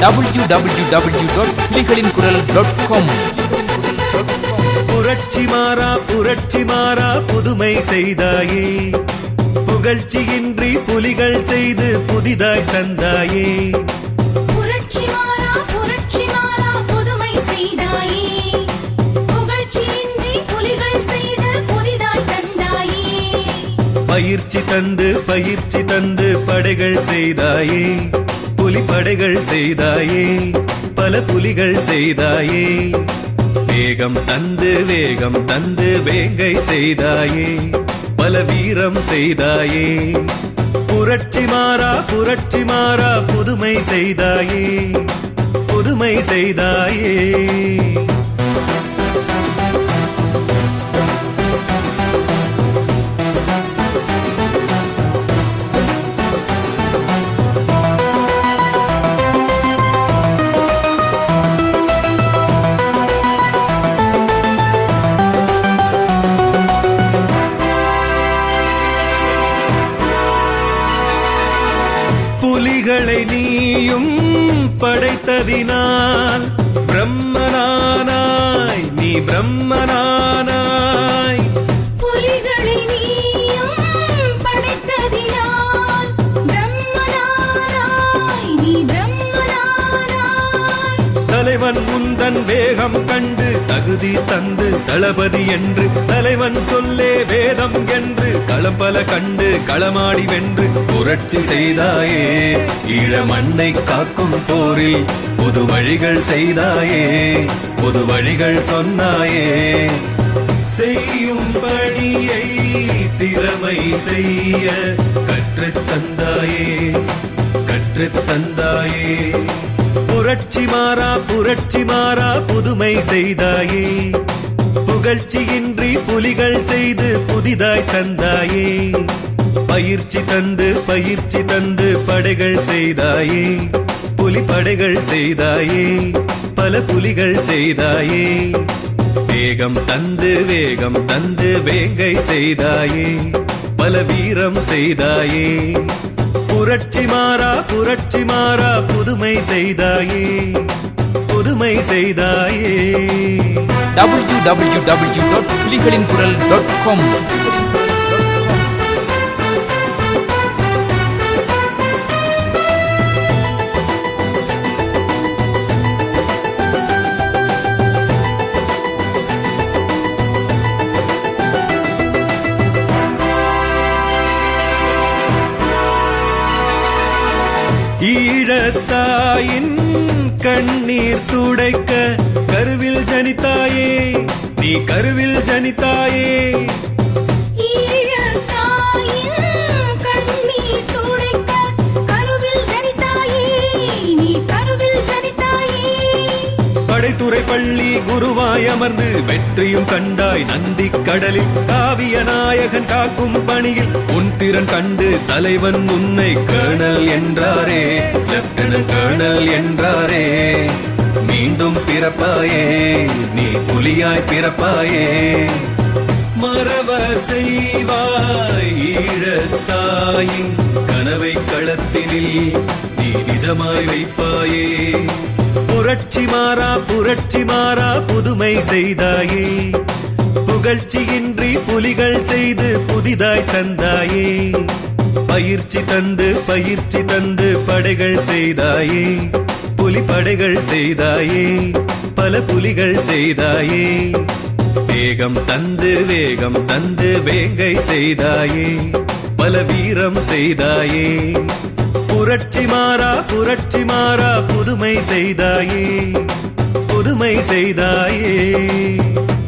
www.புலிகளின்குரல்.com. புரட்சி மாறா புதுமை செய்தாயே, புகழ்ச்சியின்றி புலிகள் செய்து புதிதாய் தந்தாயே. புரட்சி மாறா புதுமை செய்தாயே, புகழ்ச்சியின்றி புலிகள் செய்து புதிதாய் தந்தாயே. பயிற்சி தந்து படைகள் செய்தாயே, புலிப்படைகள் செய்தாயே, பல புலிகள் செய்தாயே. வேகம் தந்து வேங்கை செய்தாயே, பல வீரம் செய்தாயே. புரட்சி மாறா புதுமை செய்தாயே, புதுமை செய்தாயே. புலிகளை நீயும் படைத்ததினால் பிரம்மனானாய், நீ பிரம்மனானாய். புலிகளை நீயும் படைத்ததினால் பிரம்மனானாய், நீ பிரம்மனானாய். தலைவன் முந்தன் வேகம் கண்டு தகுதி தந்து தளபதி என்று, தலைவன் சொல்லே வேதம் என்று களம்பல கண்டு களமாடி வென்று புரட்சி செய்தாயே. ஈழ மண்ணை காக்கும் போரில் புது வழிகள் செய்தாயே, புது வழிகள் சொன்னாயே. செய்யும் பணியை திறமை செய்ய கற்றுத் தந்தாயே. புரட்சி மாறா புதுமை செய்தாயே, புகழ்ச்சியின்றி புலிகள் செய்து புதிதாய் தந்தாயே. பயிற்சி தந்து படைகள் செய்தாயே, புலிப்படைகள் செய்தாயே, பல புலிகள் செய்தாயே. வேகம் தந்து வேங்கை செய்தாயே, பல வீரம் செய்தாயே. புரட்சி மாறா புதுமை செய்தாயே, புதுமை செய்தாயே. www.புலிகளின்குரல்.com. ஈழத்தாயின் கண்ணீர் துடைக்க கருவில் ஜனித்தாயே, நீ கருவில் ஜனித்தாயே. ஈழத்தாயின் கண்ணீர் துடைக்க கருவில் ஜனித்தாயே, நீ கருவில் ஜனித்தாயே. படைத்துறை பள்ளி குருவாய் அமர்ந்து வெற்றியும் கண்டாய் நந்தி கடலில். காவிய நாயகன் காக்கும் பணியில் உன் திறன் கண்டு தலைவன் உன்னை கர்னல் என்றாரே, லெப்டினன்ட் கர்னல் என்றாரே. மீண்டும் பிறப்பாயே, நீ புலியாய் பிறப்பாயே. மறவ செய்வாய் ஈழத்தாயின் கனவை களத்தினில் நீ நிஜமாய் வைப்பாயே. புரட்சி மாறா புதுமை செய்தாயே, புகழ்ச்சியின்றி புலிகள் செய்து புதிதாய் தந்தாயே. பயிற்சி தந்து படைகள் செய்தாயே, புலிப்படைகள் செய்தாயே, பல புலிகள் செய்தாயே. வேகம் தந்து வேங்கை செய்தாயே, பல வீரம் செய்தாயே. புரட்சி மாறா புதுமை செய்தாயே, புதுமை செய்தாயே.